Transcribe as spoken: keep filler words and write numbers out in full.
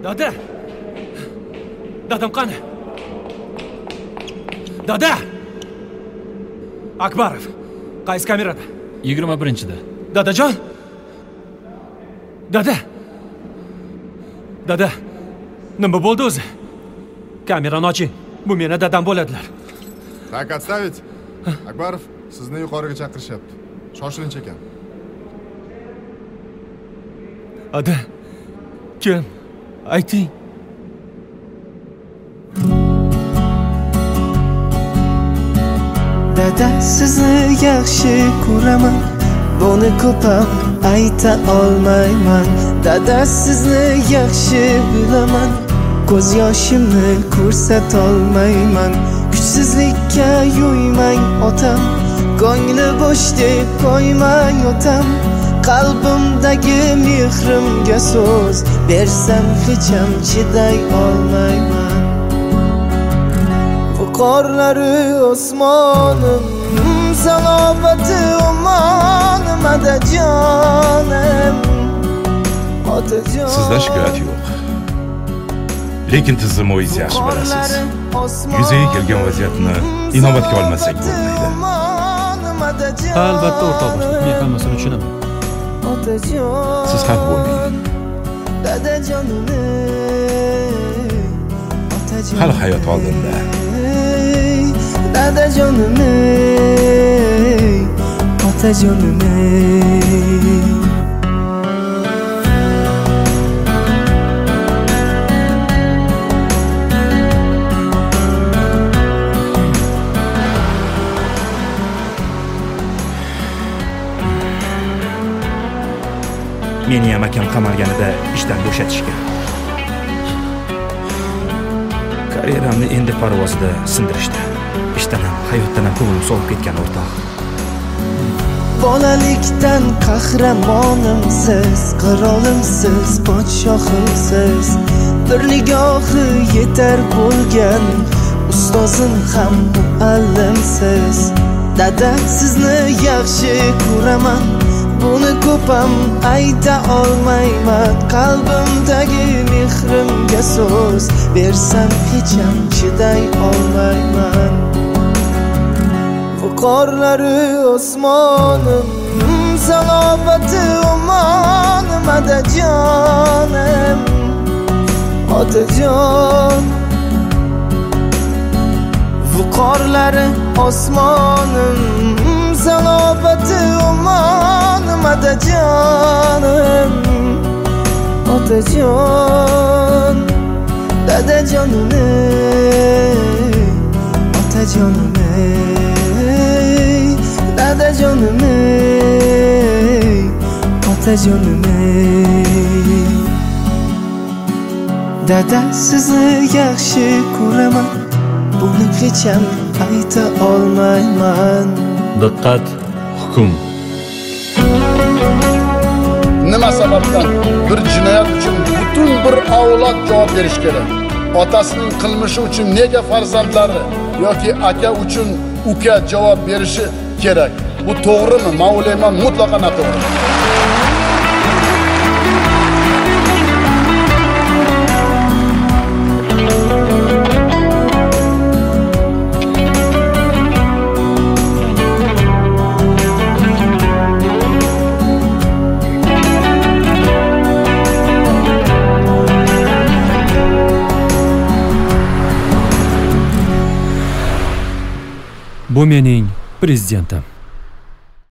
Dada! Dadam qani? Dada! Akbarov, qaysi kamerada? yigirma birinchida. Dadajon! Dada! Dada, nima bo'ldi o'zi? Kamerani oching. Bu meni dadam bo'ladilar. Tak, отставить. Akbarov, sizni yuqoriga chaqirishyapti. Shoshilinch ekan. Ada, kim? Ayting. Dada, sizni yaxshi ko'raman. Buni ko'pam ayta olmayman. Dada, sizni yaxshi bilaman. Ko'z yoshimni ko'rsata olmayman. Kuchsizlikka yo'ymang otam. Ko'ngli bo'sh deb qo'ymang otam. Qalbimdagi mehrimga so'z bersam hecham chiday olmayman. Bu qorlari osmonim, salobati omonim, otajonim, otajonim. Sizda shikoyat yo'q. Lekin tizimoyingiz yaxshi bilasiz. Yuzaga kelgan vaziyatni inobatga olmasak bo'lmaydi. Albatta o'rtoq boshliq, men hammasini tushunaman. Siz xafa bo'lmang. Hali hayot oldinda. Dadajonim, otajonim. Meni ham akam qamalganida ishdan bo'shatishgan. Karyeramni endi parvozida sindirishdi. Ishdan ham, hayotdan ham ko'nglim sovib ketgan o'rtoq. Bolalikdan qahramonimsiz, qirolimsiz, podshohimsiz. Bir nigohi yetar bo'lgan ustozim ham muallimsiz. Dada, sizni yaxshi ko'raman. Buni ko'pam ayta olmayman. Qalbimdagi mehrimga so'z bersam hecham chiday olmayman. Bu qorlari osmonim, salobati omonim, otajonim, otajon. Bu qorlari osmonim, salobati omonim, otajonim, otajon. Dadajonim, otajonim. Dadajonim, otajonim. Dada, sizni yaxshi ko'raman. Buni hecham ayta olmayman. Diqqat, hukm. Nima sababdan bir jinoyat uchun butun bir avlod javob berish kerak? Otasining qilmishi uchun nega farzandlari yoki aka uchun uka javob berishi kerak? Bu to'g'rimi? Men o'ylayman, mutlaqo noto'g'ri. Bu mening prezidentim.